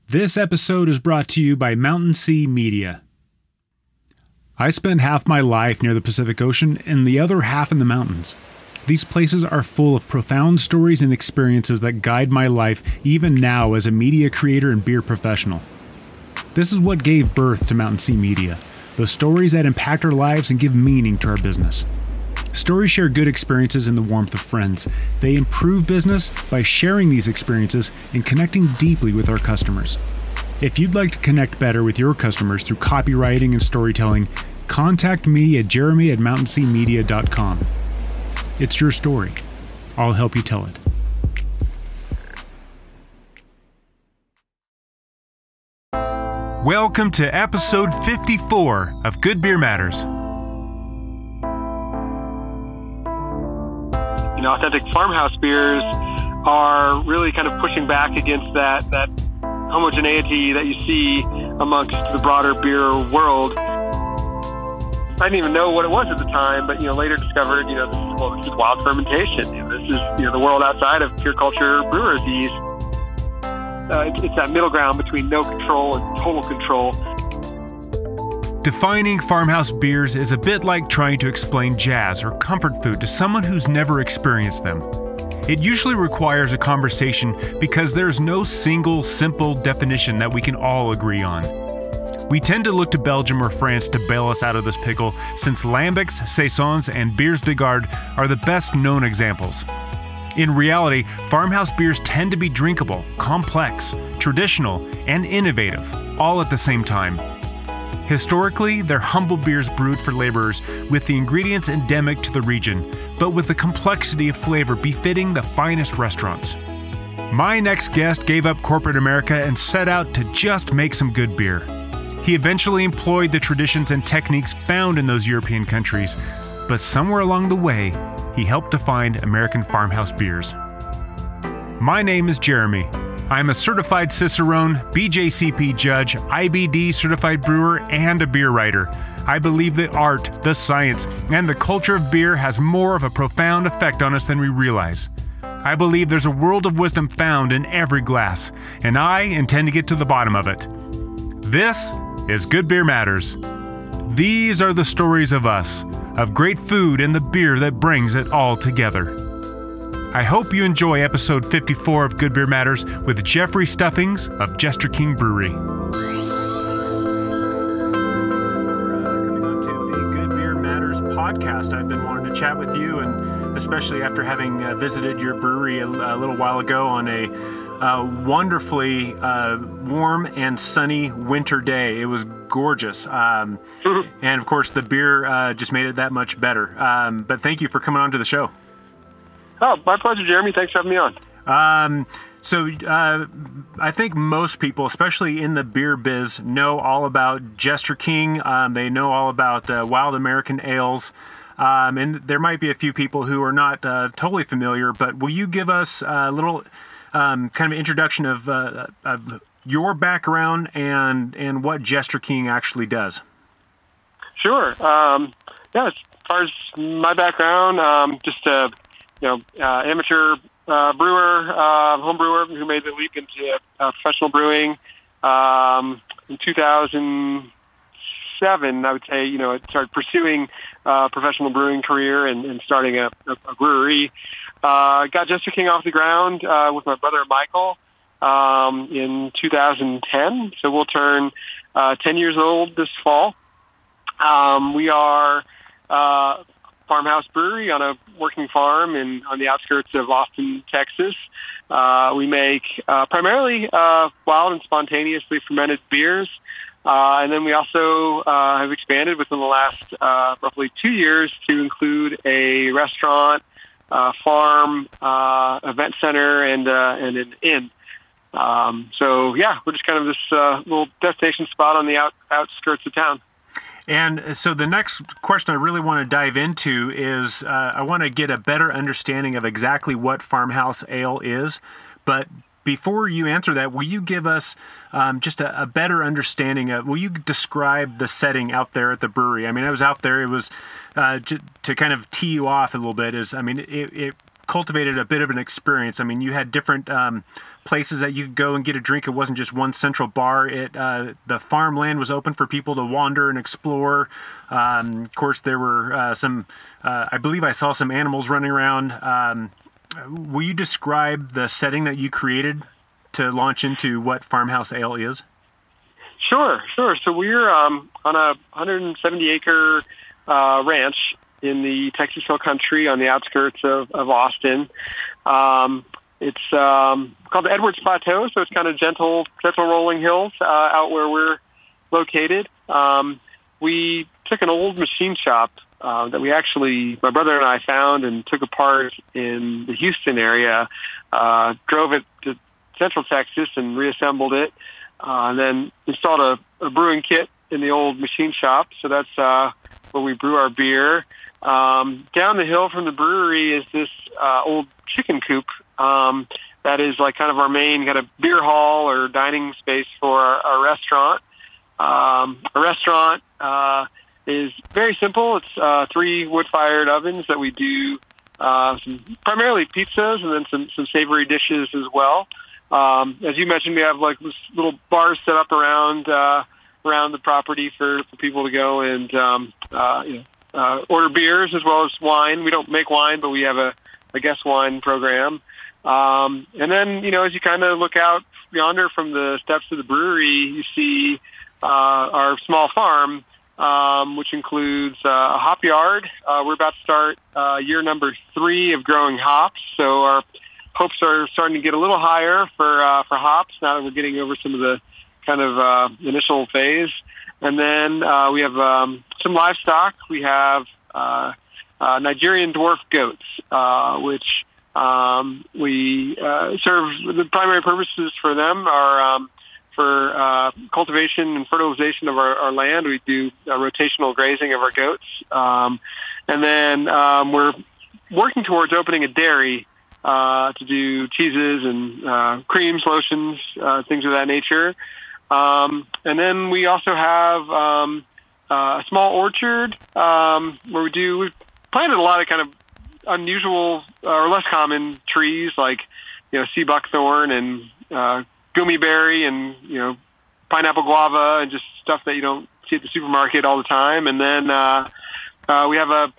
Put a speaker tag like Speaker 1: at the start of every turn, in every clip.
Speaker 1: This episode is brought to you by Mountain Sea Media. I spend half my life near the Pacific Ocean and the other half in the mountains. These places are full of profound stories and experiences that guide my life even now as a media creator and beer professional. This is what gave birth to Mountain Sea Media, the stories that impact our lives and give meaning to our business. Stories share good experiences in the warmth of friends. They improve business by sharing these experiences and connecting deeply with our customers. If you'd like to connect better with your customers through copywriting and storytelling, contact me at jeremy@mountainseamedia.com. It's your story. I'll help you tell it. Welcome to episode 54 of Good Beer Matters.
Speaker 2: Authentic farmhouse beers are really kind of pushing back against that homogeneity that you see amongst the broader beer world. I didn't even know what it was at the time, but later discovered this is wild fermentation. This is the world outside of pure culture brewers' yeast. It's that middle ground between no control and total control.
Speaker 1: Defining farmhouse beers is a bit like trying to explain jazz or comfort food to someone who's never experienced them. It usually requires a conversation because there's no single, simple definition that we can all agree on. We tend to look to Belgium or France to bail us out of this pickle, since Lambics, Saisons, and Bières de Garde are the best known examples. In reality, farmhouse beers tend to be drinkable, complex, traditional, and innovative, all at the same time. Historically, they're humble beers brewed for laborers with the ingredients endemic to the region, but with the complexity of flavor befitting the finest restaurants. My next guest gave up corporate America and set out to just make some good beer. He eventually employed the traditions and techniques found in those European countries, but somewhere along the way, he helped define American farmhouse beers. My name is Jeremy. I'm a certified Cicerone, BJCP judge, IBD certified brewer, and a beer writer. I believe the art, the science, and the culture of beer has more of a profound effect on us than we realize. I believe there's a world of wisdom found in every glass, and I intend to get to the bottom of it. This is Good Beer Matters. These are the stories of us, of great food and the beer that brings it all together. I hope you enjoy episode 54 of Good Beer Matters with Jeffrey Stuffings of Jester King Brewery. Coming on to the Good Beer Matters podcast. I've been wanting to chat with you, and especially after having visited your brewery a little while ago on a wonderfully warm and sunny winter day. It was gorgeous. And of course, the beer just made it that much better. But thank you for coming on to the show.
Speaker 2: Oh, my pleasure, Jeremy. Thanks for having me on.
Speaker 1: I think most people, especially in the beer biz, know all about Jester King. They know all about Wild American Ales. And there might be a few people who are not totally familiar, but will you give us a little kind of introduction of your background and what Jester King actually does?
Speaker 2: Sure. As far as my background, just amateur brewer, home brewer who made the leap into professional brewing. In 2007, I would say, I started pursuing a professional brewing career and starting a brewery. Got Jester King off the ground with my brother Michael in 2010. So we'll turn 10 years old this fall. We are farmhouse brewery on a working farm on the outskirts of Austin, Texas. We make primarily wild and spontaneously fermented beers. And then we also have expanded within the last roughly 2 years to include a restaurant, farm, event center, and an inn. We're just kind of this little destination spot on the outskirts of town.
Speaker 1: And so the next question I really want to dive into is I want to get a better understanding of exactly what farmhouse ale is. But before you answer that, will you give us just a better understanding of, will you describe the setting out there at the brewery? I mean, I was out there, it was, to kind of tee you off a little bit, it cultivated a bit of an experience. I mean, you had different places that you could go and get a drink. It wasn't just one central bar. The farmland was open for people to wander and explore. Of course, there were I believe I saw some animals running around. Will you describe the setting that you created to launch into what Farmhouse Ale is?
Speaker 2: Sure. So we're on a 170-acre ranch in the Texas Hill Country on the outskirts of Austin. It's called the Edwards Plateau, so it's kind of gentle rolling hills out where we're located. We took an old machine shop that my brother and I found and took apart in the Houston area, drove it to Central Texas and reassembled it, and then installed a brewing kit in the old machine shop. So that's where we brew our beer. Down the hill from the brewery is this old chicken coop that is like kind of our main kind of beer hall or dining space for our restaurant. Our restaurant is very simple. It's 3 wood-fired ovens that we do primarily pizzas and then some savory dishes as well. As you mentioned, we have like this little bars set up around the property for people to go and order beers as well as wine. We don't make wine, but we have a guest wine program. And then, as you kind of look out yonder from the steps of the brewery, you see our small farm, which includes a hop yard. We're about to start year number 3 of growing hops, so our hopes are starting to get a little higher for hops now that we're getting over some of the kind of initial phase. And then we have some livestock. We have Nigerian dwarf goats, which we serve. The primary purposes for them are for cultivation and fertilization of our land. We do rotational grazing of our goats. And then we're working towards opening a dairy to do cheeses and creams, lotions, things of that nature. And then we also have a small orchard where we've planted a lot of kind of unusual or less common trees like sea buckthorn and gummy berry and pineapple guava and just stuff that you don't see at the supermarket all the time. And then we have about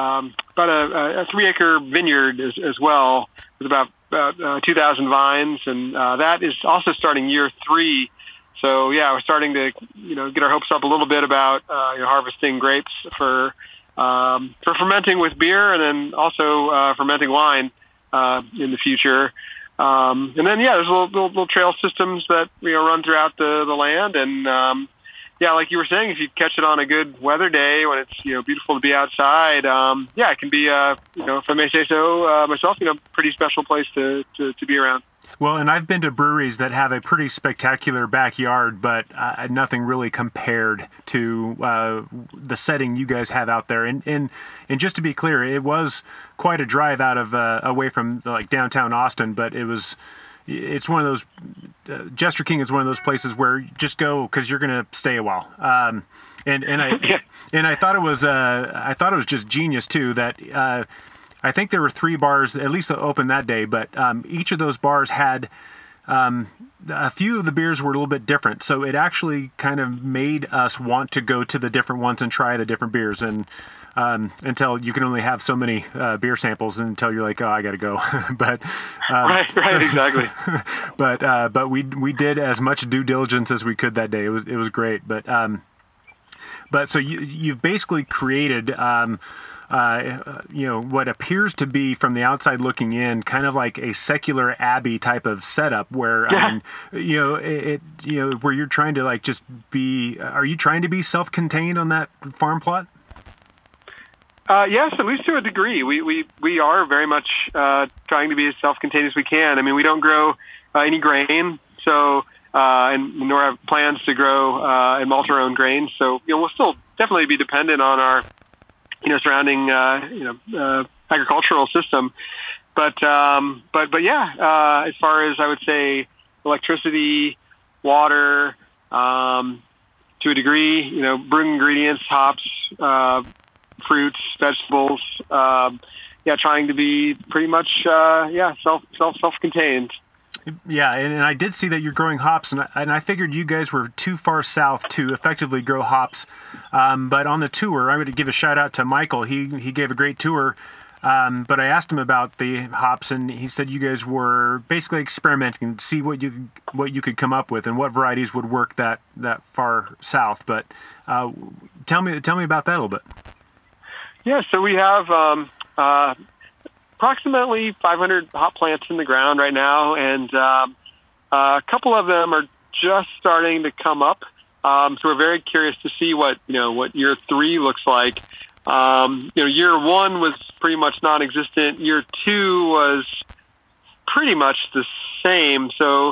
Speaker 2: a 3-acre vineyard as well with about 2,000 vines, and that is also starting year 3. So yeah, we're starting to get our hopes up a little bit about harvesting grapes for fermenting with beer, and then also fermenting wine in the future. And then there's little trail systems that run throughout the land, and like you were saying, if you catch it on a good weather day when it's beautiful to be outside, it can be if I may say so myself, pretty special place to be around.
Speaker 1: Well, and I've been to breweries that have a pretty spectacular backyard, but nothing really compared to the setting you guys have out there. And just to be clear, it was quite a drive out of away from like downtown Austin, but it's one of those. Jester King is one of those places where you just go because you're going to stay a while. And I thought it was just genius too that. I think there were 3 bars, at least open that day, but each of those bars had a few of the beers were a little bit different. So it actually kind of made us want to go to the different ones and try the different beers. And until you can only have so many beer samples until you're like, oh, I got to go. But
Speaker 2: right, exactly.
Speaker 1: But we did as much due diligence as we could that day. It was great. But so you've basically created. What appears to be from the outside looking in, kind of like a secular abbey type of setup, where where you're trying to like just be. Are you trying to be self-contained on that farm plot?
Speaker 2: Yes, at least to a degree. We are very much trying to be as self-contained as we can. I mean, we don't grow any grain, so and nor have plans to grow and malt our own grain. So we'll still definitely be dependent on our surrounding, agricultural system. But yeah, as far as I would say electricity, water, to a degree, brewing ingredients, hops, fruits, vegetables, trying to be pretty much self-contained.
Speaker 1: Yeah, and I did see that you're growing hops, and I figured you guys were too far south to effectively grow hops. But on the tour, I'm going to give a shout out to Michael. He gave a great tour, but I asked him about the hops, and he said you guys were basically experimenting to see what you could come up with and what varieties would work that far south. But tell me about that a little bit.
Speaker 2: Yeah, so we have approximately 500 hop plants in the ground right now, and a couple of them are just starting to come up. So we're very curious to see what year 3 looks like. Year 1 was pretty much non-existent. Year 2 was pretty much the same. So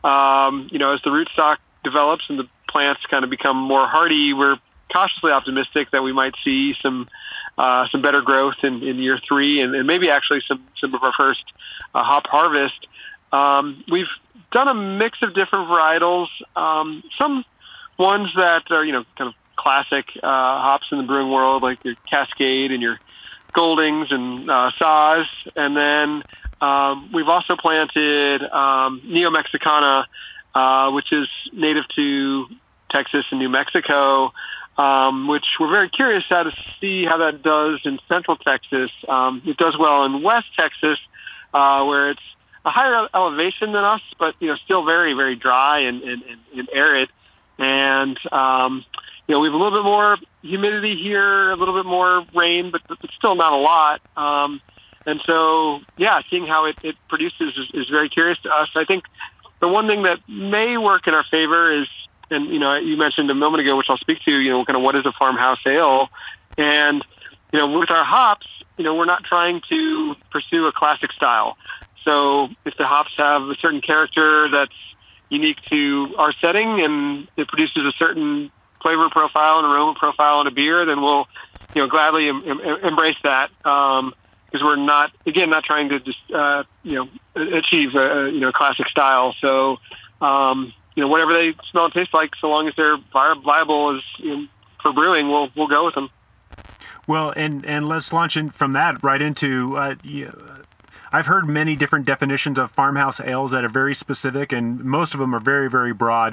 Speaker 2: as the rootstock develops and the plants kind of become more hardy, we're cautiously optimistic that we might see some better growth in year 3, and maybe actually some of our first hop harvest. We've done a mix of different varietals. Some ones that are kind of classic hops in the brewing world, like your Cascade and your Goldings and Saaz, and then we've also planted Neo Mexicana, which is native to Texas and New Mexico. Which we're very curious to see how that does in Central Texas. It does well in West Texas, where it's a higher elevation than us, but still very, very dry and arid. And we have a little bit more humidity here, a little bit more rain, but still not a lot. And so, seeing how it produces is very curious to us. I think the one thing that may work in our favor is, and you mentioned a moment ago, which I'll speak to, kind of what is a farmhouse ale, and with our hops, we're not trying to pursue a classic style. So if the hops have a certain character that's unique to our setting and it produces a certain flavor profile and aroma profile in a beer, then we'll gladly embrace that, because we're not trying to just achieve a classic style. So whatever they smell and taste like, so long as they're viable as for brewing, we'll go with them.
Speaker 1: Well, and let's launch in from that right into. I've heard many different definitions of farmhouse ales that are very specific, and most of them are very, very broad.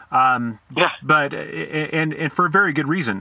Speaker 1: But and for a very good reason.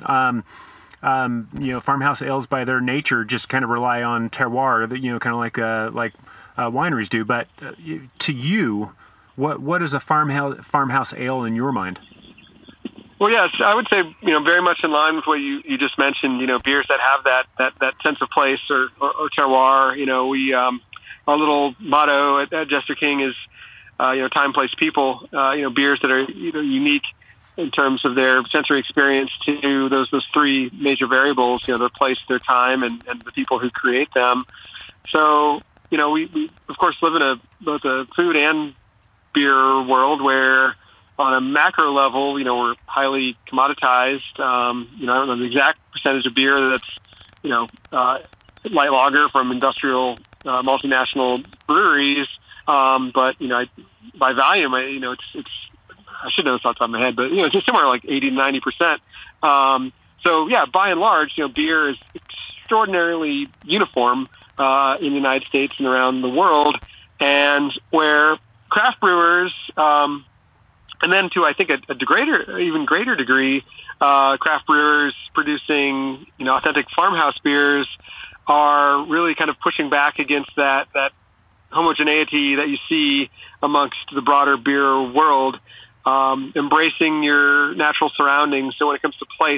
Speaker 1: Farmhouse ales by their nature just kind of rely on terroir, kind of like wineries do. But to you, what is a farmhouse ale in your mind?
Speaker 2: Well, yes, I would say very much in line with what you just mentioned. Beers that have that sense of place or terroir. We our little motto at Jester King is time, place, people. Beers that are unique in terms of their sensory experience to those 3 major variables. Their place, their time, and the people who create them. So we of course live in both a food and beer world where, on a macro level, we're highly commoditized. I don't know the exact percentage of beer that's light lager from industrial multinational breweries, but by volume, it's I should know this off the top of my head, but it's just somewhere like 80-90%. So by and large, beer is extraordinarily uniform in the United States and around the world, and where craft brewers, and then to I think even greater degree, craft brewers producing authentic farmhouse beers are really kind of pushing back against that homogeneity that you see amongst the broader beer world, embracing your natural surroundings. So when it comes to place,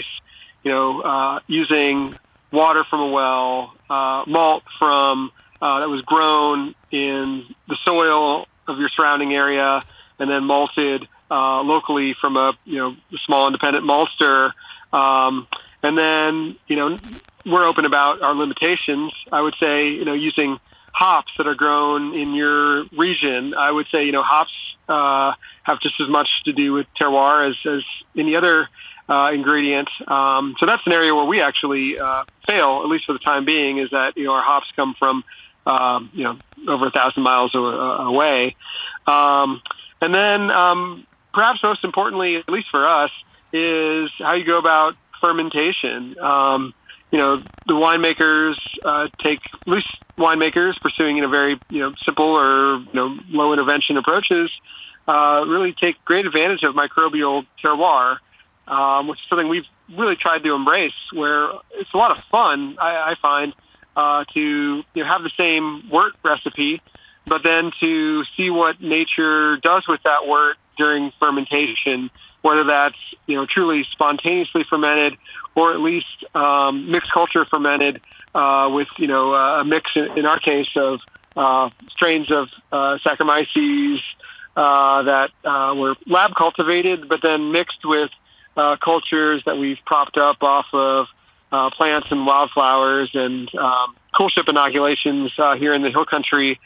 Speaker 2: using water from a well, malt from that was grown in the soil of your surrounding area, and then malted locally from a small independent maltster. And then we're open about our limitations. I would say using hops that are grown in your region. I would say hops have just as much to do with terroir as any other ingredient. So that's an area where we actually fail, at least for the time being, is that our hops come from over 1,000 miles away. And then perhaps most importantly, at least for us, is how you go about fermentation. the winemakers take loose winemakers pursuing very simple or low intervention approaches really take great advantage of microbial terroir, which is something we've really tried to embrace. Where it's a lot of fun, I find, to have the same wort recipe, but then to see what nature does with that wort during fermentation, whether that's truly spontaneously fermented or at least mixed culture fermented with a mix in our case of strains of Saccharomyces that were lab cultivated, but then mixed with cultures that we've propped up off of plants and wildflowers and cool ship inoculations here in the hill country.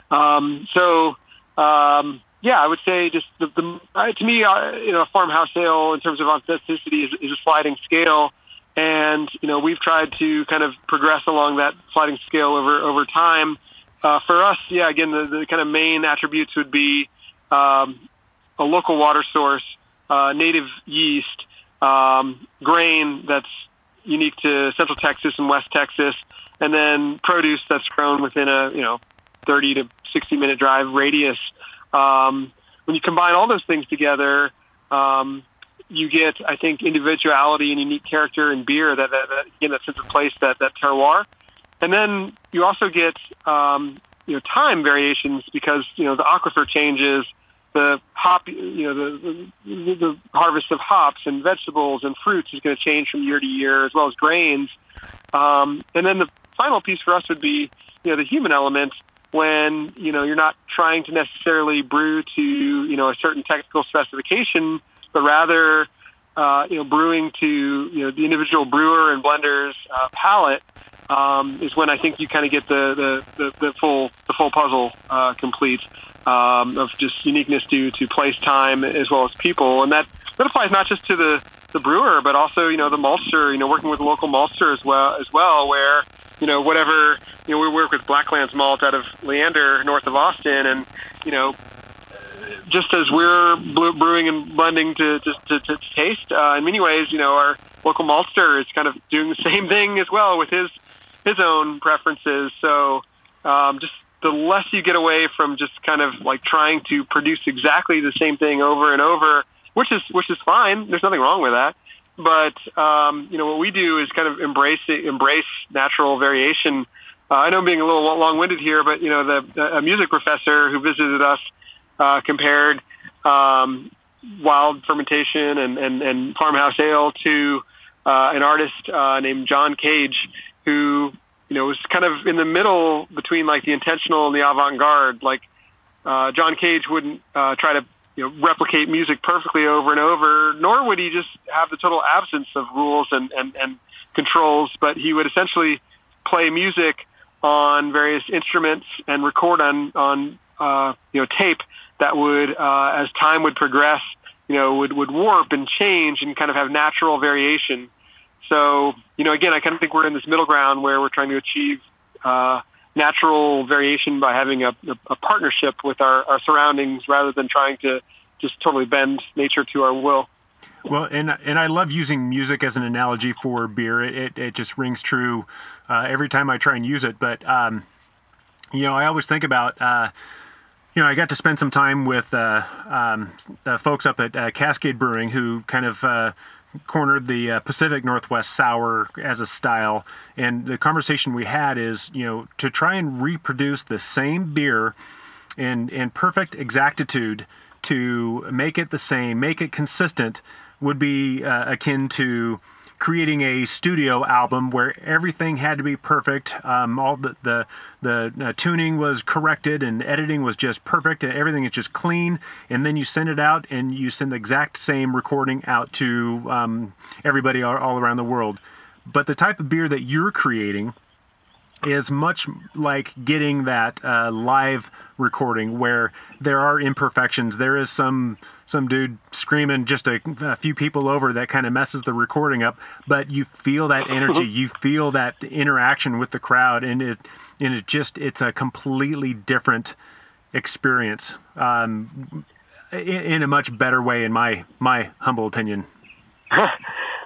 Speaker 2: Yeah, I would say just to me, a farmhouse ale in terms of authenticity is a sliding scale. And, we've tried to kind of progress along that sliding scale over time. For us, again, the kind of main attributes would be a local water source, native yeast, grain that's unique to Central Texas and West Texas, and then produce that's grown within a 30 to 60-minute drive radius. When you combine all those things together, you get, I think, individuality and unique character in beer that sense of place, that terroir. And then you also get, time variations because, the aquifer changes, the hop, the harvest of hops and vegetables and fruits is going to change from year to year, as well as grains. And then the final piece for us would be, the human element when, you're not trying to necessarily brew to, a certain technical specification, but rather, brewing to, the individual brewer and blender's palate, is when I think you kind of get the full puzzle complete, of just uniqueness due to place, time, as well as people. And that applies not just to the brewer, but also, the maltster, working with a local maltster as well, where, whatever, we work with Blacklands Malt out of Leander, north of Austin, and, just as we're brewing and blending to taste, in many ways, our local maltster is kind of doing the same thing as well with his own preferences. So, just the less you get away from just kind of like trying to produce exactly the same thing over and over, which is fine. There's nothing wrong with that. But, what we do is kind of embrace natural variation. I know I'm being a little long-winded here, but, a music professor who visited us compared wild fermentation and farmhouse ale to an artist named John Cage, who, was kind of in the middle between like the intentional and the avant-garde. Like John Cage wouldn't try to replicate music perfectly over and over, nor would he just have the total absence of rules and controls, but he would essentially play music on various instruments and record on tape that would, as time would progress, would warp and change and kind of have natural variation. So, again, I kind of think we're in this middle ground where we're trying to achieve natural variation by having a partnership with our surroundings rather than trying to just totally bend nature to our will.
Speaker 1: Well, and I love using music as an analogy for beer. It just rings true every time I try and use it. But, I always think about, I got to spend some time with folks up at Cascade Brewing who kind of cornered the Pacific Northwest Sour as a style. And the conversation we had is, to try and reproduce the same beer in perfect exactitude, to make it the same, make it consistent, would be akin to creating a studio album where everything had to be perfect. All the tuning was corrected and editing was just perfect and everything is just clean. And then you send it out and you send the exact same recording out to everybody all around the world. But the type of beer that you're creating is much like getting that live recording where there are imperfections. There is some dude screaming just a few people over that kind of messes the recording up, but you feel that energy, you feel that interaction with the crowd, and it's a completely different experience in a much better way, in my humble opinion.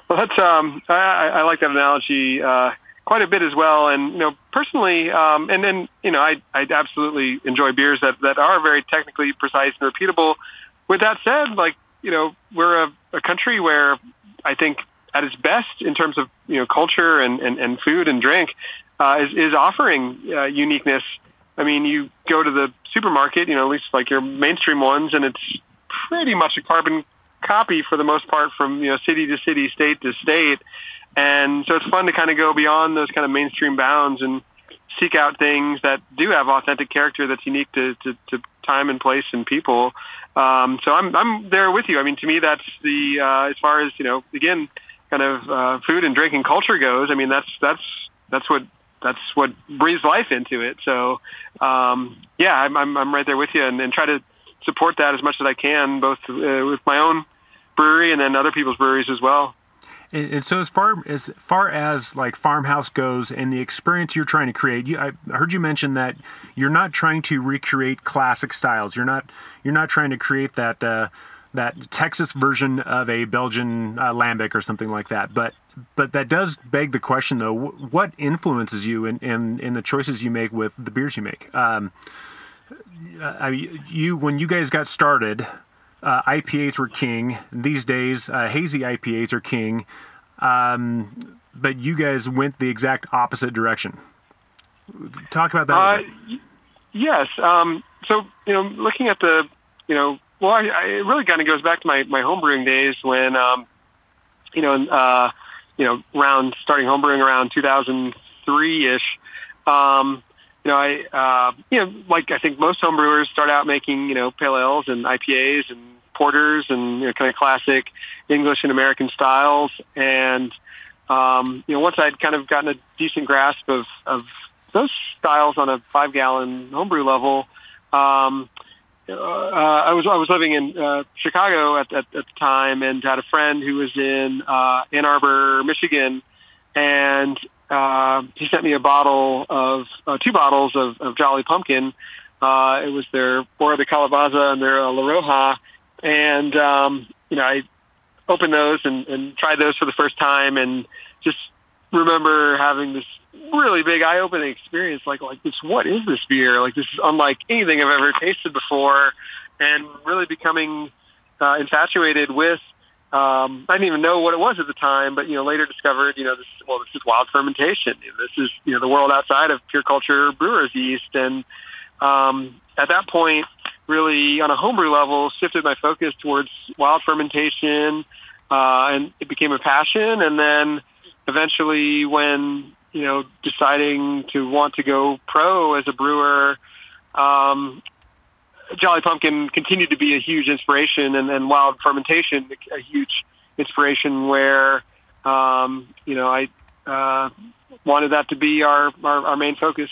Speaker 2: Well, that's I like that analogy quite a bit as well. And personally, and then I absolutely enjoy beers that are very technically precise and repeatable. With that said, like we're a country where I think at its best in terms of culture and food and drink is offering uniqueness. I mean, you go to the supermarket, at least like your mainstream ones, and it's pretty much a carbon copy for the most part from city to city, state to state, and so it's fun to kind of go beyond those kind of mainstream bounds and seek out things that do have authentic character that's unique to time and place and people. So I'm there with you. I mean, to me, that's the as far as again, kind of food and drinking culture goes. I mean, that's what breathes life into it. So yeah, I'm right there with you, and try to support that as much as I can, both with my own brewery and then other people's breweries as well.
Speaker 1: And so as far as like Farmhouse goes and the experience you're trying to create, I heard you mention that you're not trying to recreate classic styles. You're not trying to create that Texas version of a Belgian lambic or something like that. But that does beg the question, though, what influences you in the choices you make with the beers you make? When you guys got started, IPAs were king. These days, hazy IPAs are king. But you guys went the exact opposite direction. Talk about that.
Speaker 2: Yes. So, looking at the, well, it really kind of goes back to my homebrewing days when, around starting homebrewing around 2003-ish. Like I think most homebrewers start out making, pale ales and IPAs and porters and kind of classic English and American styles. And once I'd kind of gotten a decent grasp of those styles on a 5-gallon homebrew level, I was living in Chicago at the time, and had a friend who was in Ann Arbor, Michigan, and he sent me a bottle of 2 bottles of Jolly Pumpkin. It was their Hora de Calabaza and their La Roja, and I opened those and tried those for the first time, and just remember having this really big eye-opening experience. Like this, what is this beer? Like, this is unlike anything I've ever tasted before, and really becoming infatuated with. I didn't even know what it was at the time, but later discovered, this is wild fermentation. This is the world outside of pure culture brewer's yeast, and at that point, really on a homebrew level, shifted my focus towards wild fermentation, and it became a passion. And then eventually, when deciding to want to go pro as a brewer, Jolly Pumpkin continued to be a huge inspiration, and wild fermentation a huge inspiration. Where I wanted that to be our main focus.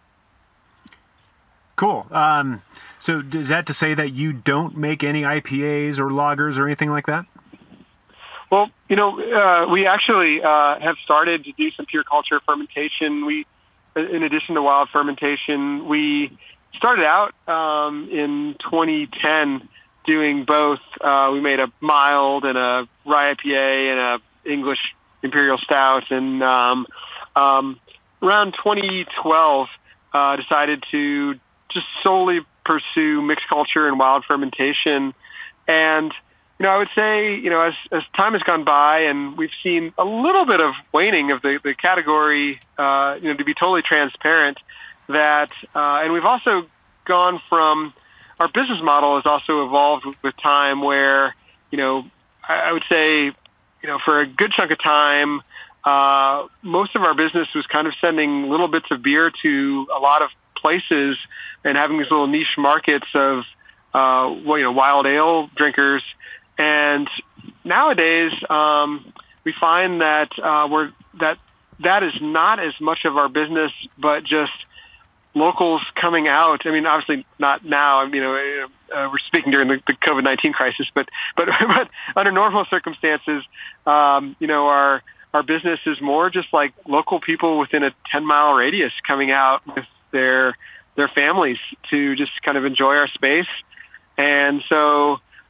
Speaker 1: Cool. So is that to say that you don't make any IPAs or lagers or anything like that?
Speaker 2: Well, we actually have started to do some pure culture fermentation. We, in addition to wild fermentation, we started out in 2010 doing both. We made a mild and a rye IPA and a English Imperial Stout, and around 2012 decided to just solely pursue mixed culture and wild fermentation. And I would say, as time has gone by and we've seen a little bit of waning of the category, to be totally transparent, that, and we've also gone from, our business model has also evolved with time where, I would say, for a good chunk of time, most of our business was kind of sending little bits of beer to a lot of places and having these little niche markets of, wild ale drinkers. And nowadays, we find that that is not as much of our business, but just locals coming out. I mean, obviously not now. I mean, we're speaking during the COVID-19 crisis, but under normal circumstances, our business is more just like local people within a 10-mile radius coming out with their families to just kind of enjoy our space. And so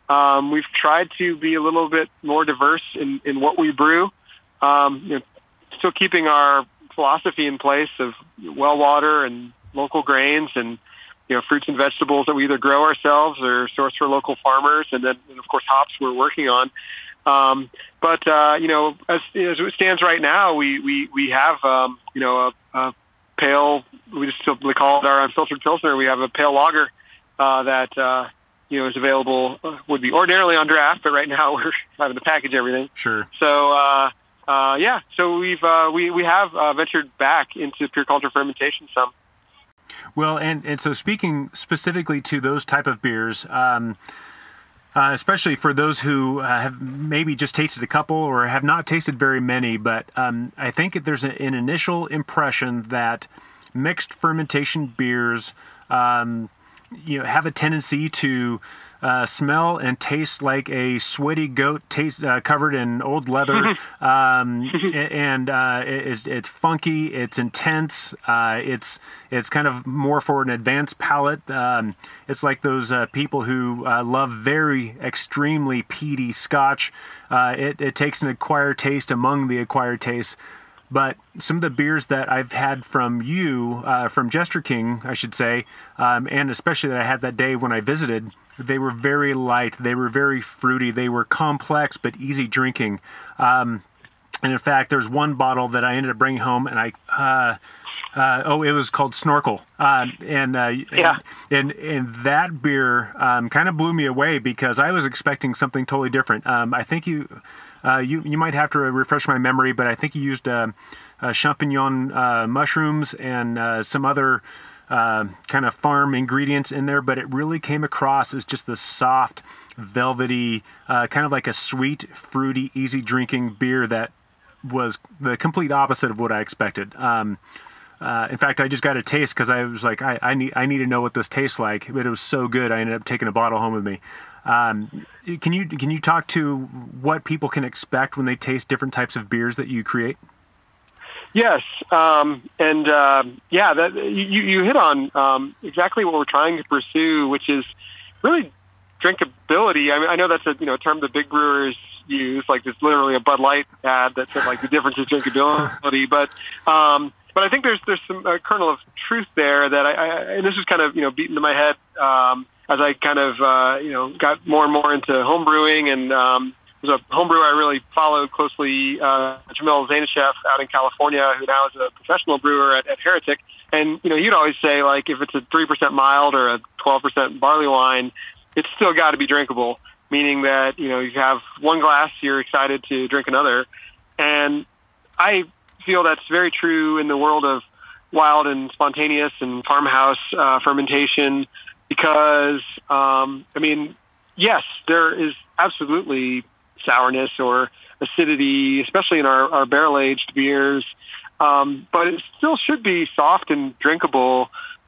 Speaker 2: We've tried to be a little bit more diverse in what we brew, still keeping our philosophy in place of well water and local grains and fruits and vegetables that we either grow ourselves or source for local farmers, and then of course hops we're working on. But as it stands right now, we have a pale. We just simply call it our unfiltered pilsner. We have a pale lager that is available. Would be ordinarily on draft, but right now we're having to package everything.
Speaker 1: Sure.
Speaker 2: So so we have ventured back into pure culture fermentation some.
Speaker 1: Well, and so speaking specifically to those type of beers, especially for those who have maybe just tasted a couple or have not tasted very many, but I think there's an initial impression that mixed fermentation beers, have a tendency to smell and taste like a sweaty goat covered in old leather, it's funky, it's intense, it's kind of more for an advanced palate. It's like those people who love very extremely peaty Scotch. It takes an acquired taste among the acquired tastes. But some of the beers that I've had from you, from Jester King, I should say, and especially that I had that day when I visited, they were very light. They were very fruity. They were complex but easy drinking. And in fact, there's one bottle that I ended up bringing home, and it was called Snorkel. And that beer kind of blew me away because I was expecting something totally different. I think you might have to refresh my memory, but I think you used champignon mushrooms and some other kind of farm ingredients in there, but it really came across as just the soft, velvety, kind of like a sweet, fruity, easy drinking beer that was the complete opposite of what I expected. In fact, I just got a taste because I was like, I need to know what this tastes like. But it was so good, I ended up taking a bottle home with me. Can you talk to what people can expect when they taste different types of beers that you create?
Speaker 2: Yes, that you hit on exactly what we're trying to pursue, which is really drinkability. I mean, I know that's a term the big brewers use, like there's literally a Bud Light ad that said like the difference is drinkability, but I think there's some kernel of truth there that and this was kind of beaten to my head as I kind of got more and more into home brewing, and there's a home brewer I really followed closely, Jamil Zainasheff out in California, who now is a professional brewer at Heretic. And, he'd always say, like, if it's a 3% mild or a 12% barley wine, it's still got to be drinkable, meaning that, you have one glass, you're excited to drink another. And I feel that's very true in the world of wild and spontaneous and farmhouse fermentation because, yes, there is absolutely sourness or acidity, especially in our barrel-aged beers, but it still should be soft and drinkable.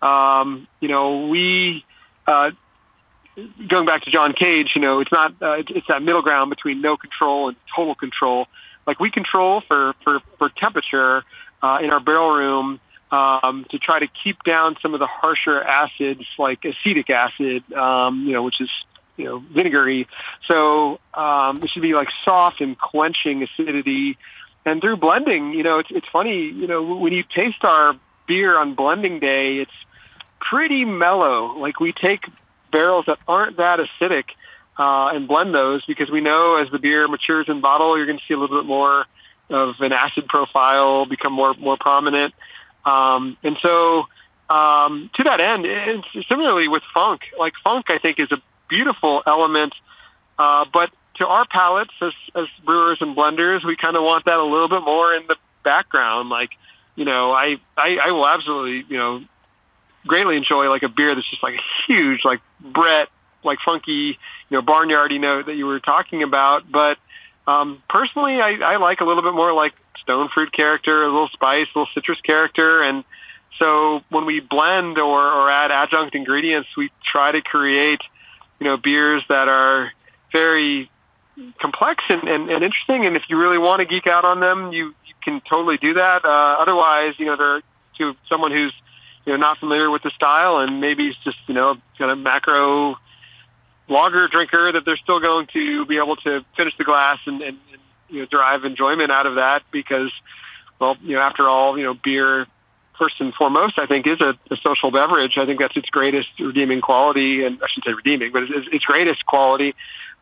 Speaker 2: We going back to John Cage, it's not it's that middle ground between no control and total control. Like we control for temperature in our barrel room to try to keep down some of the harsher acids like acetic acid, which is vinegary. So it should be like soft and quenching acidity. And through blending, it's funny, when you taste our beer on blending day, it's pretty mellow. Like we take barrels that aren't that acidic and blend those because we know as the beer matures in bottle, you're going to see a little bit more of an acid profile become more prominent. And so to that end, it's similarly with funk. Like funk, I think, is a beautiful element, but to our palates as brewers and blenders, we kind of want that a little bit more in the background. Like, I will absolutely, greatly enjoy like a beer that's just like a huge, like Brett, like funky, barnyardy note that you were talking about. But personally, I like a little bit more like stone fruit character, a little spice, a little citrus character. And so when we blend or add adjunct ingredients, we try to create beers that are very complex and interesting. And if you really want to geek out on them, you can totally do that. Otherwise, they're to someone who's, not familiar with the style and maybe it's just, kind of macro lager drinker, that they're still going to be able to finish the glass and derive enjoyment out of that because, well, after all, beer, first and foremost, I think is a social beverage. I think that's its greatest redeeming quality, and I shouldn't say redeeming, but it's its greatest quality.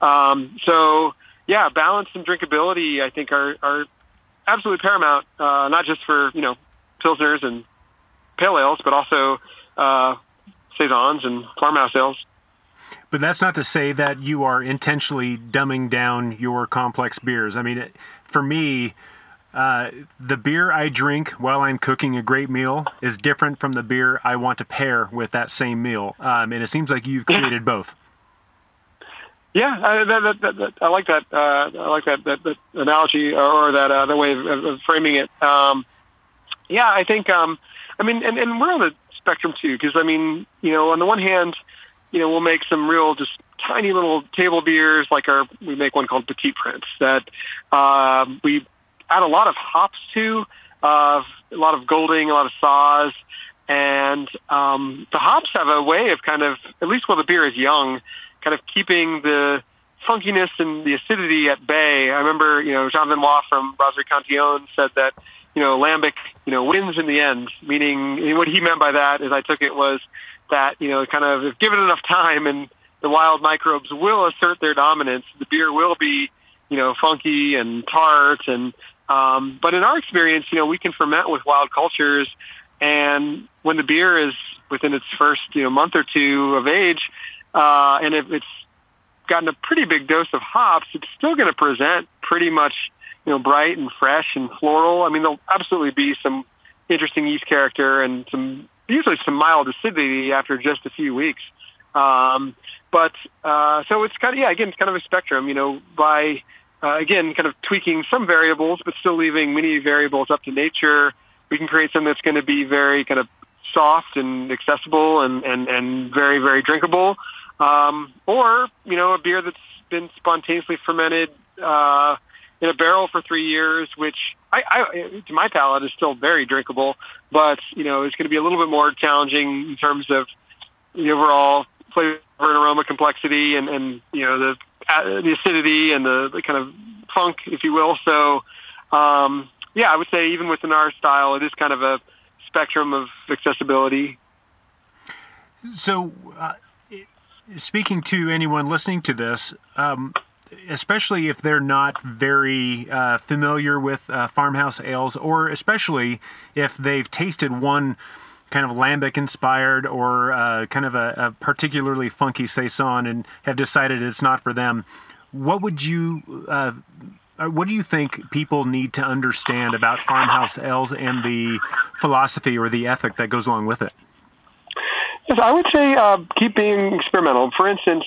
Speaker 2: So yeah, balance and drinkability, I think, are absolutely paramount, not just for, Pilsners and pale ales, but also Saisons and farmhouse ales.
Speaker 1: But that's not to say that you are intentionally dumbing down your complex beers. I mean, for me, the beer I drink while I'm cooking a great meal is different from the beer I want to pair with that same meal. And it seems like you've created both.
Speaker 2: Yeah, I like that. I like that analogy or that way of framing it. Yeah, I think. And we're on the spectrum too, because on the one hand, we'll make some real just tiny little table beers, like we make one called Petit Prince that we add a lot of hops to, a lot of golding, a lot of saws, and the hops have a way of kind of, at least while the beer is young, kind of keeping the funkiness and the acidity at bay. I remember, Jean Benoit from Brasserie Cantillon said that, lambic, wins in the end, meaning what he meant by that, as I took it, was that, kind of if given enough time and the wild microbes will assert their dominance, the beer will be, funky and tart. And but in our experience, we can ferment with wild cultures, and when the beer is within its first, month or two of age, and if it's gotten a pretty big dose of hops, it's still going to present pretty much, bright and fresh and floral. I mean, there'll absolutely be some interesting yeast character and usually some mild acidity after just a few weeks. But so it's kind of, again, it's kind of a spectrum, by, again, kind of tweaking some variables, but still leaving many variables up to nature. We can create something that's going to be very kind of soft and accessible and very, very drinkable. Or, a beer that's been spontaneously fermented in a barrel for 3 years, which I to my palate is still very drinkable, but, it's going to be a little bit more challenging in terms of the overall flavor and aroma complexity and the acidity and the kind of funk, if you will. So, I would say even within our style, it is kind of a spectrum of accessibility.
Speaker 1: So, speaking to anyone listening to this, especially if they're not very familiar with farmhouse ales, or especially if they've tasted one kind of lambic-inspired or kind of a particularly funky saison and have decided it's not for them, what do you think people need to understand about farmhouse ales and the philosophy or the ethic that goes along with it?
Speaker 2: Yes, I would say keep being experimental. For instance,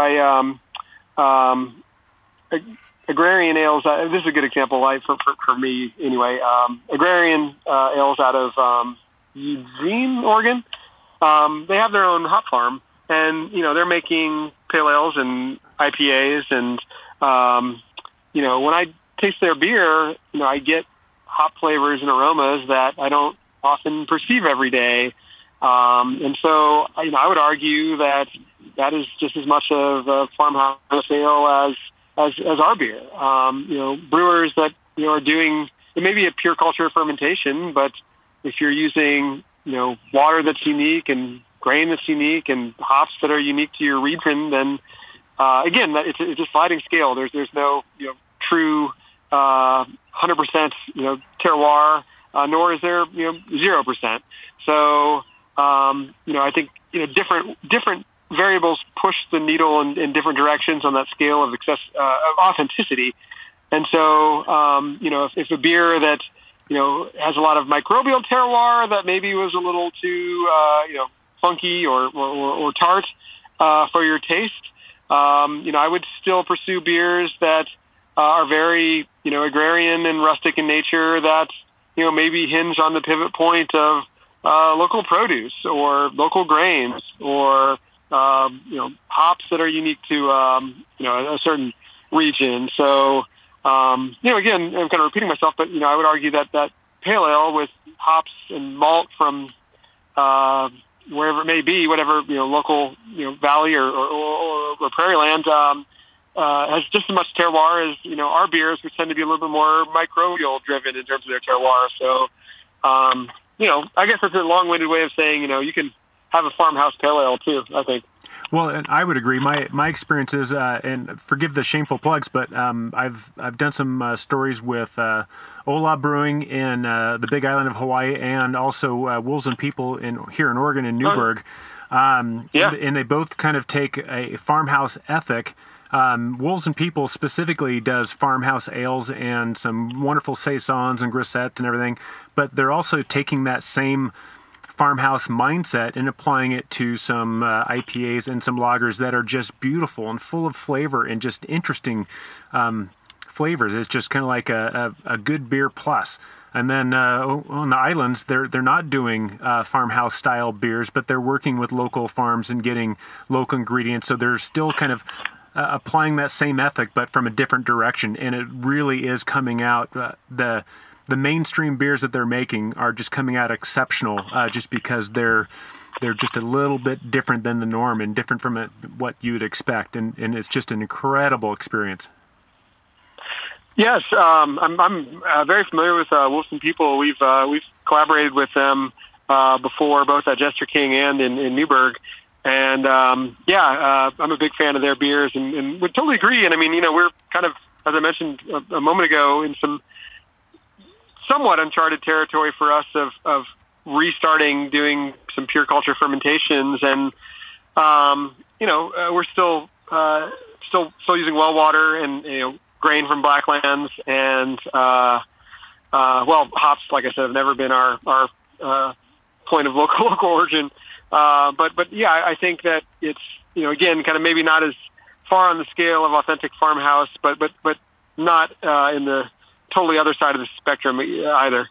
Speaker 2: agrarian ales. This is a good example, for me anyway. Agrarian ales out of Eugene, Oregon. They have their own hop farm, and they're making pale ales and IPAs, and when I taste their beer, I get hop flavors and aromas that I don't often perceive every day. And so, I would argue that is just as much of a farmhouse ale as our beer. Brewers that are doing, it may be a pure culture fermentation, but if you're using water that's unique and grain that's unique and hops that are unique to your region, then again, it's a sliding scale. There's no true 100% terroir, nor is there 0%. So I think different variables push the needle in different directions on that scale of authenticity. And so if a beer that has a lot of microbial terroir that maybe was a little too funky or tart for your taste, I would still pursue beers that are very agrarian and rustic in nature, that maybe hinge on the pivot point of local produce or local grains or hops that are unique to a certain region. So again, I'm kind of repeating myself, but I would argue that pale ale with hops and malt from wherever it may be, whatever local valley or prairie land, has just as much terroir as our beers, which tend to be a little bit more microbial driven in terms of their terroir. So I guess that's a long-winded way of saying you can have a farmhouse pale ale too, I think.
Speaker 1: Well, and I would agree. My experience is, and forgive the shameful plugs, but I've done some stories with Ola Brewing in the Big Island of Hawaii, and also Wolves and People here in Oregon in Newburgh. And they both kind of take a farmhouse ethic. Wolves and People specifically does farmhouse ales and some wonderful saisons and grisettes and everything, but they're also taking that same farmhouse mindset and applying it to some IPAs and some lagers that are just beautiful and full of flavor and just interesting flavors. It's just kind of like a good beer plus. And then on the islands, they're not doing farmhouse style beers, but they're working with local farms and getting local ingredients. So they're still kind of applying that same ethic, but from a different direction. And it really is coming out. The mainstream beers that they're making are just coming out exceptional, just because they're just a little bit different than the norm and different from what you would expect. And it's just an incredible experience.
Speaker 2: Yes, I'm very familiar with Wolves and People. We've collaborated with them before, both at Jester King and in Newburgh. And I'm a big fan of their beers and would totally agree. And I mean, we're kind of, as I mentioned a moment ago, in some somewhat uncharted territory for us of restarting doing some pure culture fermentations. And, we're still using well water and, grain from Blacklands and, hops, like I said, have never been our point of local origin. But yeah, I think that it's, again, kind of maybe not as far on the scale of authentic farmhouse, but not in the totally other side of the spectrum either.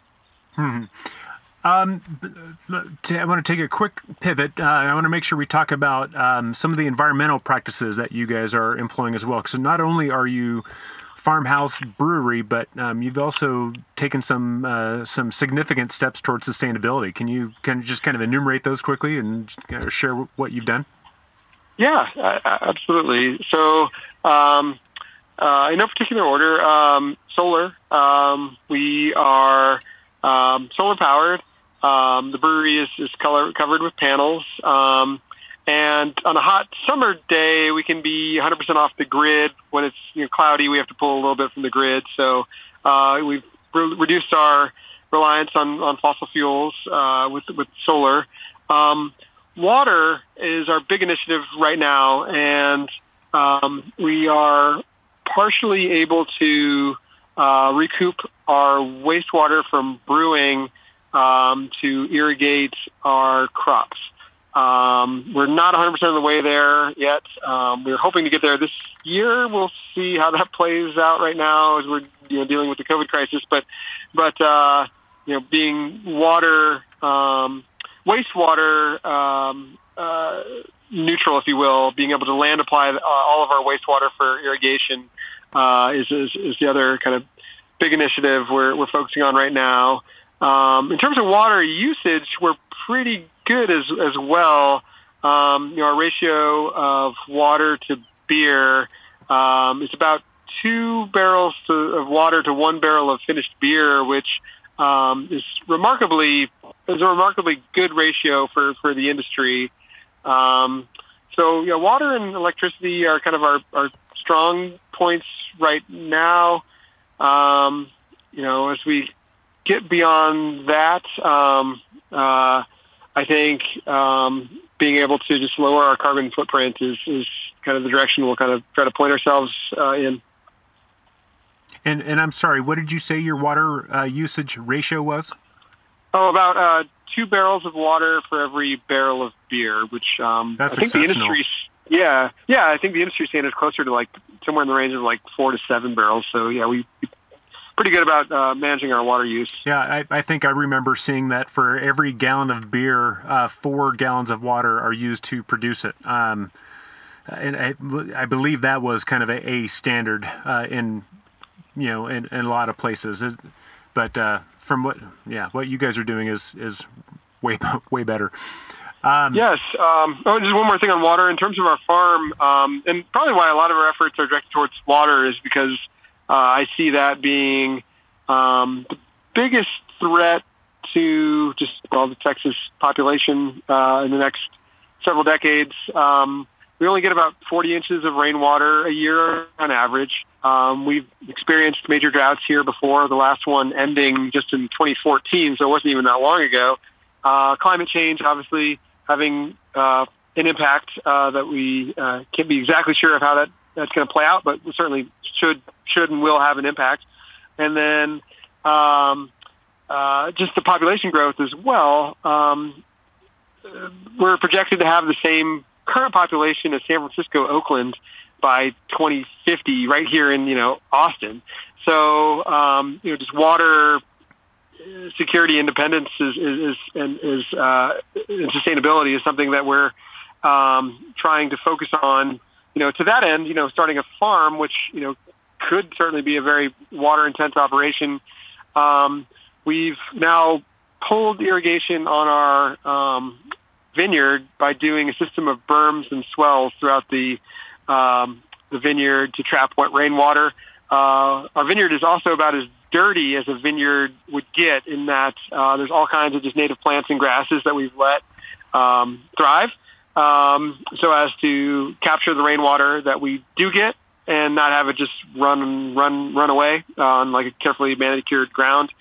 Speaker 1: I want to take a quick pivot. I want to make sure we talk about some of the environmental practices that you guys are employing as well. So not only are you farmhouse brewery, but you've also taken some significant steps towards sustainability. Can you just kind of enumerate those quickly and share what you've done?
Speaker 2: Yeah, absolutely. So in no particular order, solar. We are solar powered. The brewery is covered with panels. And on a hot summer day, we can be 100% off the grid. When it's cloudy, we have to pull a little bit from the grid. So we've reduced our reliance on fossil fuels with solar. Water is our big initiative right now, and we are partially able to recoup our wastewater from brewing to irrigate our crops. We're not 100% of the way there yet. We're hoping to get there this year. We'll see how that plays out right now as we're dealing with the COVID crisis. But being water wastewater neutral, if you will, being able to land apply all of our wastewater for irrigation is the other kind of big initiative we're focusing on right now. In terms of water usage, we're pretty good as well. Our ratio of water to beer is about 2 barrels of water to 1 barrel of finished beer, which is a remarkably good ratio for the industry. So water and electricity are kind of our strong points right now. As we get beyond that, I think being able to just lower our carbon footprint is kind of the direction we'll kind of try to point ourselves in.
Speaker 1: And I'm sorry, what did you say your water usage ratio was?
Speaker 2: Oh, about 2 barrels of water for every barrel of beer, which
Speaker 1: that's
Speaker 2: I think the industry. Yeah, I think the industry standard is closer to like somewhere in the range of like 4 to 7 barrels. So yeah, we pretty good about managing our water use.
Speaker 1: Yeah, I think I remember seeing that for every gallon of beer, 4 gallons of water are used to produce it. And I believe that was kind of a standard in a lot of places. But from what you guys are doing is way better.
Speaker 2: Yes. Just one more thing on water. In terms of our farm, and probably why a lot of our efforts are directed towards water is because I see that being the biggest threat to just the Texas population in the next several decades. We only get about 40 inches of rainwater a year on average. We've experienced major droughts here before, the last one ending just in 2014, so it wasn't even that long ago. Climate change, obviously, having an impact that we can't be exactly sure of how that's going to play out, but we certainly should and will have an impact. And then just the population growth as well. We're projected to have the same current population as San Francisco, Oakland by 2050, right here in Austin. So just water security, independence and sustainability is something that we're trying to focus on. To that end, starting a farm, which could certainly be a very water intense operation. We've now pulled irrigation on our vineyard by doing a system of berms and swells throughout the vineyard to trap wet rainwater. Our vineyard is also about as dirty as a vineyard would get in that there's all kinds of just native plants and grasses that we've let thrive so as to capture the rainwater that we do get and not have it just run away on like a carefully manicured ground.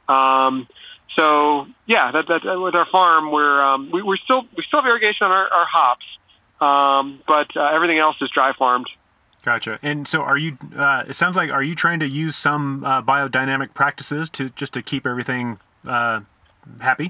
Speaker 2: So yeah, that with our farm, we still have irrigation on our hops, but everything else is dry farmed.
Speaker 1: Gotcha. And so are you, it sounds like, are you trying to use some biodynamic practices to keep everything happy?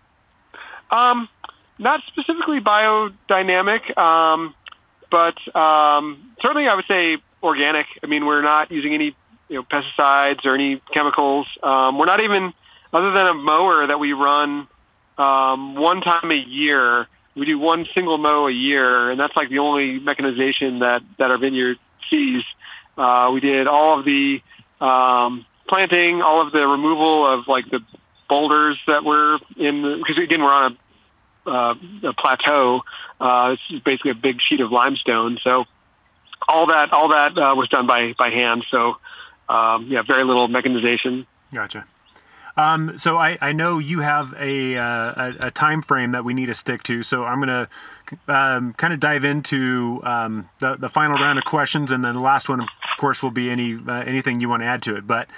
Speaker 2: Not specifically biodynamic, but certainly I would say organic. I mean, we're not using any pesticides or any chemicals. We're not even, other than a mower that we run one time a year. We do one single mow a year, and that's like the only mechanization that our vineyard sees. We did all of the planting, all of the removal of like the boulders that were in, because again, we're on a plateau. It's basically a big sheet of limestone. So all that was done by hand. So very little mechanization.
Speaker 1: Gotcha. So I know you have a time frame that we need to stick to. So I'm going to kind of dive into the final round of questions, and then the last one, of course, will be anything you want to add to it. But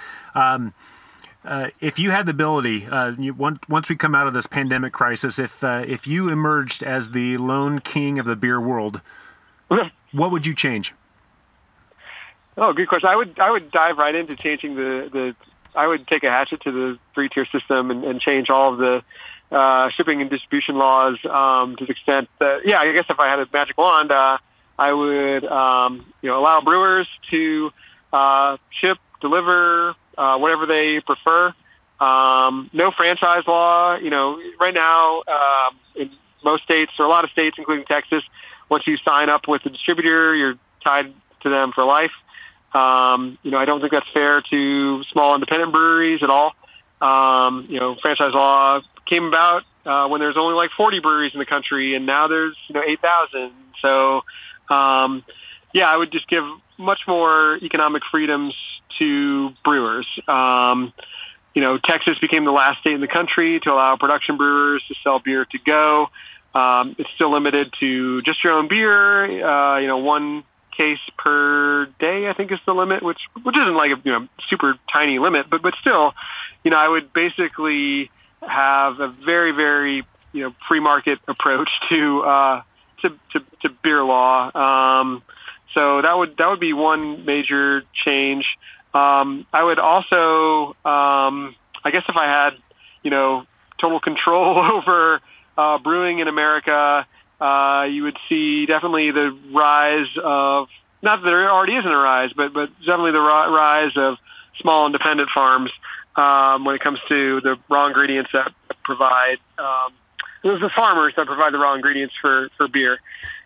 Speaker 1: if you had the ability, once we come out of this pandemic crisis, if you emerged as the lone king of the beer world, what would you change?
Speaker 2: Oh, good question. I would dive right into changing the I would take a hatchet to the 3-tier system and change all of the shipping and distribution laws to the extent that, I guess if I had a magic wand, I would allow brewers to ship, deliver, whatever they prefer. No franchise law. Right now in most states, or a lot of states, including Texas, once you sign up with the distributor, you're tied to them for life. I don't think that's fair to small independent breweries at all. Franchise law came about when there's only like 40 breweries in the country, and now there's 8,000. So I would just give much more economic freedoms to brewers. Texas became the last state in the country to allow production brewers to sell beer to go. It's still limited to just your own beer. One case per day, I think, is the limit, which isn't like a super tiny limit, but still, I would basically have a very, very free market approach to beer law. So that would be one major change. I would also, I guess, if I had total control over brewing in America, you would see definitely the rise of, not that there already isn't a rise, but definitely the rise of small independent farms when it comes to the raw ingredients that provide, the farmers that provide the raw ingredients for beer.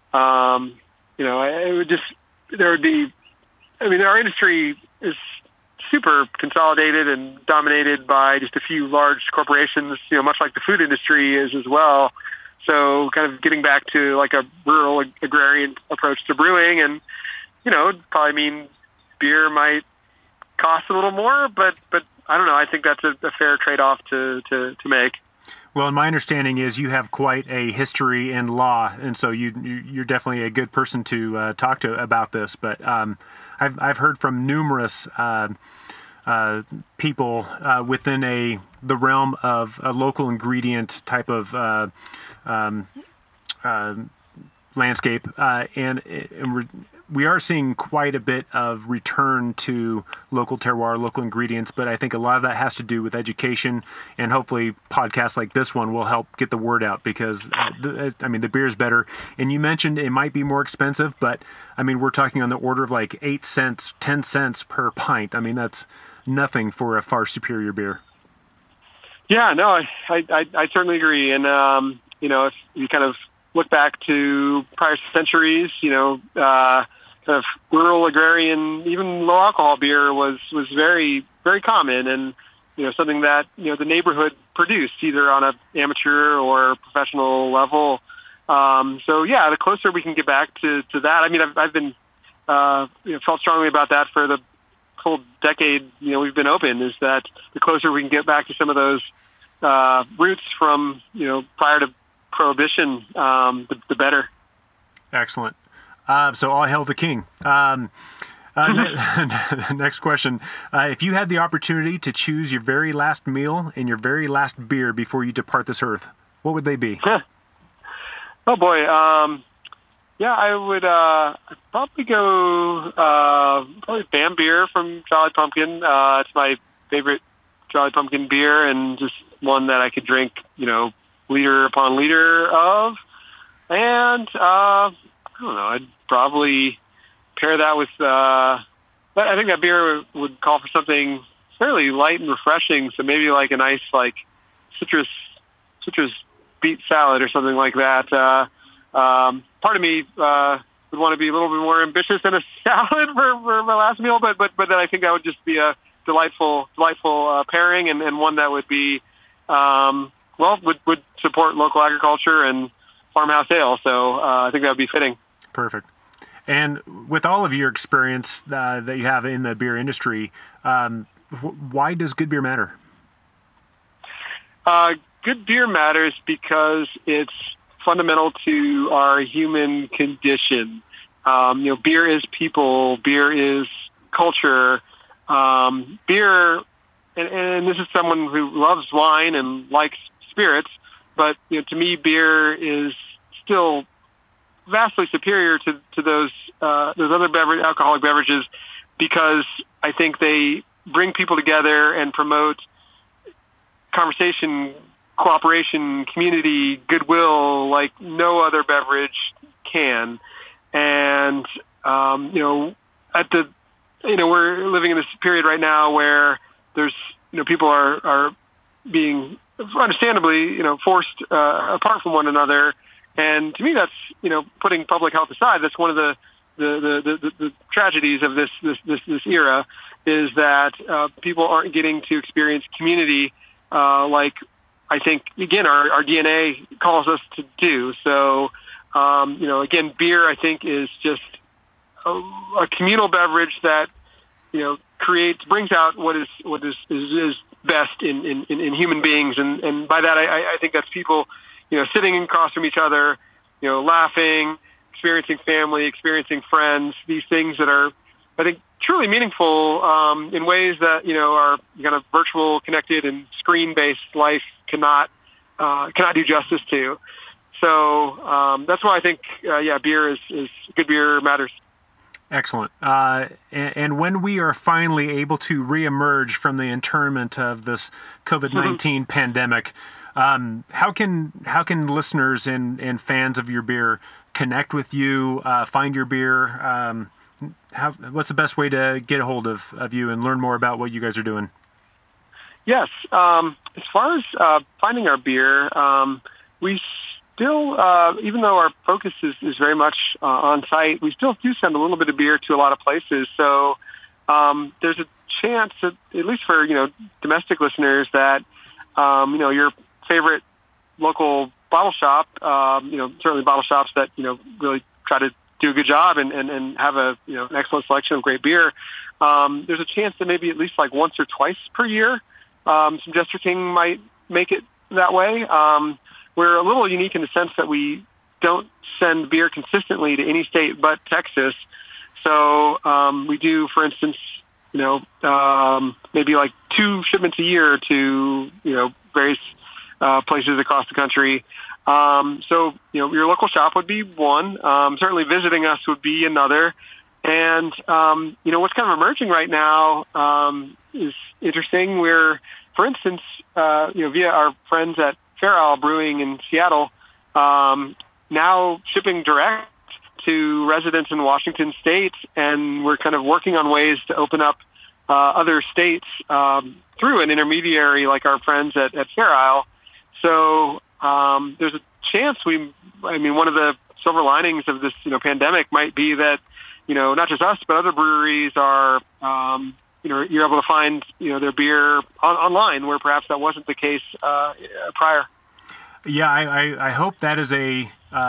Speaker 2: It would just, our industry is super consolidated and dominated by just a few large corporations, much like the food industry is as well. So kind of getting back to like a rural agrarian approach to brewing, and it'd probably mean beer might cost a little more, but I don't know. I think that's a fair trade-off to make.
Speaker 1: Well, my understanding is you have quite a history in law, and so you're definitely a good person to talk to about this. But I've heard from numerous people within the realm of a local ingredient type of landscape, and we are seeing quite a bit of return to local terroir, local ingredients, but I think a lot of that has to do with education, and hopefully podcasts like this one will help get the word out, because the beer is better. And you mentioned it might be more expensive, but I mean, we're talking on the order of like 8 cents, 10 cents per pint. I mean, that's nothing for a far superior beer.
Speaker 2: Yeah, no, I certainly agree. And, if you kind of look back to prior centuries, kind of rural agrarian, even low alcohol beer was very, very common, and something that the neighborhood produced either on a amateur or professional level. So yeah, the closer we can get back to that. I mean, I've been felt strongly about that for the whole decade we've been open. Is that the closer we can get back to some of those roots from prior to Prohibition, the better.
Speaker 1: Excellent. So all hail the king. Next question. If you had the opportunity to choose your very last meal and your very last beer before you depart this earth, what would they be?
Speaker 2: Oh boy. Yeah, I would probably go probably Bam beer from Jolly Pumpkin. It's my favorite Jolly Pumpkin beer, and just one that I could drink, liter upon liter of. And I don't know, I'd probably pair that with, I think that beer would call for something fairly light and refreshing. So maybe like a nice, like citrus beet salad or something like that. Part of me would want to be a little bit more ambitious than a salad for my last meal, but then I think that would just be a delightful pairing, and one that would be, would support local agriculture and farmhouse ale. So I think that would be fitting.
Speaker 1: Perfect. And with all of your experience that you have in the beer industry, why does good beer matter?
Speaker 2: Good beer matters because it's fundamental to our human condition. Beer is people. Beer is culture. Beer, and this is someone who loves wine and likes spirits, but to me, beer is still vastly superior to those other alcoholic beverages, because I think they bring people together and promote conversation, cooperation, community, goodwill, like no other beverage can. And we're living in this period right now where there's people are being understandably forced apart from one another. And to me, that's putting public health aside. That's one of the tragedies of this era, is that people aren't getting to experience community like I think again our DNA calls us to do. So again, beer I think is just a communal beverage that brings out what is best in human beings, and by that I think that's people sitting across from each other, laughing, experiencing family, experiencing friends, these things that are, I think, truly meaningful in ways that, our kind of virtual, connected, and screen-based life cannot do justice to. So that's why I think, beer is good beer matters.
Speaker 1: Excellent. And when we are finally able to reemerge from the internment of this COVID-19 pandemic, how can listeners and fans of your beer connect with you, find your beer? What's the best way to get a hold of you and learn more about what you guys are doing?
Speaker 2: Yes. As far as finding our beer, we still, even though our focus is very much on site, we still do send a little bit of beer to a lot of places. So there's a chance that, at least for domestic listeners, that your favorite local bottle shop, certainly bottle shops that, really try to do a good job and have an excellent selection of great beer, there's a chance that maybe at least like once or twice per year, some Jester King might make it that way. We're a little unique in the sense that we don't send beer consistently to any state but Texas. So we do, for instance, maybe like 2 shipments a year to, various places across the country. So, your local shop would be one. Certainly visiting us would be another. And, what's kind of emerging right now is interesting. We're, for instance, via our friends at Fair Isle Brewing in Seattle, now shipping direct to residents in Washington State, and we're kind of working on ways to open up other states through an intermediary like our friends at Fair Isle. So there's a chance one of the silver linings of this pandemic might be that not just us but other breweries are you're able to find their beer online, where perhaps that wasn't the case prior.
Speaker 1: Yeah, I hope that is a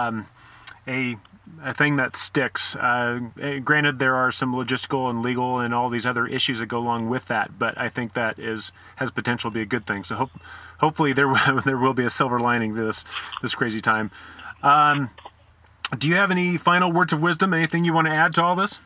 Speaker 1: thing that sticks. Granted, there are some logistical and legal and all these other issues that go along with that, but I think that has potential to be a good thing. So hopefully there will be a silver lining to this crazy time. Do you have any final words of wisdom? Anything you want to add to all this?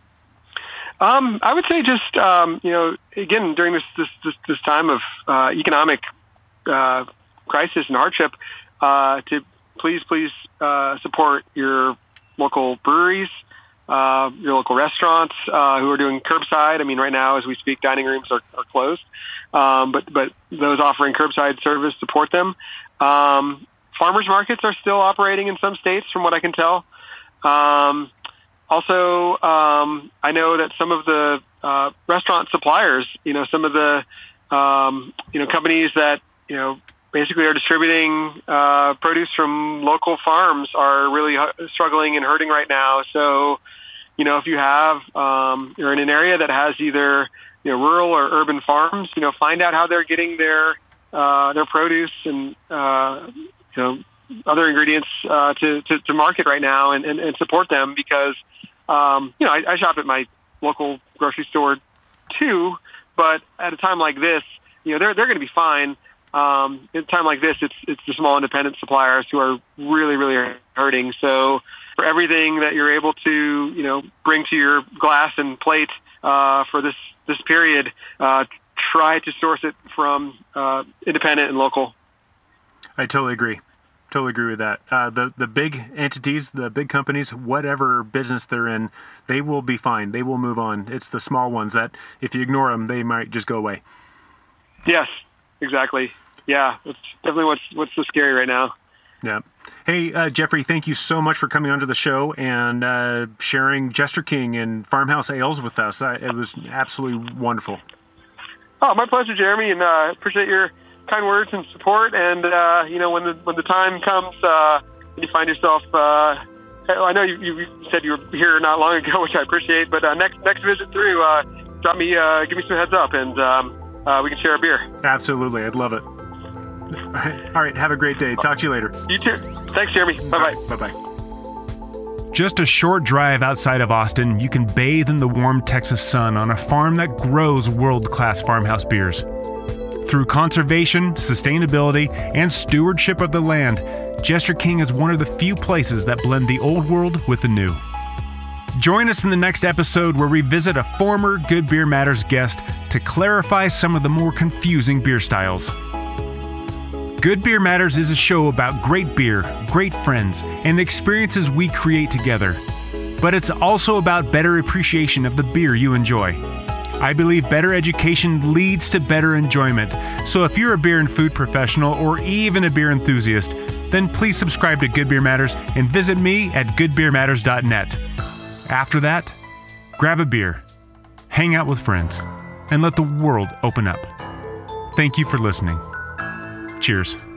Speaker 2: I would say just again, during this time of economic crisis and hardship, to please support your local breweries, your local restaurants who are doing curbside. I mean, right now as we speak, dining rooms are closed, but those offering curbside service, support them. Farmers markets are still operating in some states, from what I can tell. Also, I know that some of the restaurant suppliers, some of the companies that basically are distributing produce from local farms are really struggling and hurting right now. So, if you have you're in an area that has either rural or urban farms, find out how they're getting their produce and other ingredients to market right now, and support them, because I shop at my local grocery store too, but at a time like this, they're going to be fine. At a time like this, it's the small independent suppliers who are really, really hurting. So for everything that you're able to, bring to your glass and plate for this period, try to source it from independent and local.
Speaker 1: I totally agree. Totally agree with that. The big entities, the big companies, whatever business they're in, they will be fine. They will move on. It's the small ones that, if you ignore them, they might just go away.
Speaker 2: Yes, exactly. Yeah, that's definitely what's so scary right now.
Speaker 1: Yeah. Hey, Jeffrey, thank you so much for coming onto the show and sharing Jester King and Farmhouse Ales with us. It was absolutely wonderful.
Speaker 2: Oh, my pleasure, Jeremy, and appreciate your kind words and support. And when the time comes, and you find yourself, I know you said you were here not long ago, which I appreciate. But next visit through, drop me, give me some heads up, and we can share a beer.
Speaker 1: Absolutely, I'd love it. All right, have a great day. Talk to you later.
Speaker 2: You too. Thanks, Jeremy. Bye bye.
Speaker 1: Bye bye. Just a short drive outside of Austin, you can bathe in the warm Texas sun on a farm that grows world-class farmhouse beers. Through conservation, sustainability, and stewardship of the land, Jester King is one of the few places that blend the old world with the new. Join us in the next episode where we visit a former Good Beer Matters guest to clarify some of the more confusing beer styles. Good Beer Matters is a show about great beer, great friends, and the experiences we create together. But it's also about better appreciation of the beer you enjoy. I believe better education leads to better enjoyment. So if you're a beer and food professional or even a beer enthusiast, then please subscribe to Good Beer Matters and visit me at goodbeermatters.net. After that, grab a beer, hang out with friends, and let the world open up. Thank you for listening. Cheers.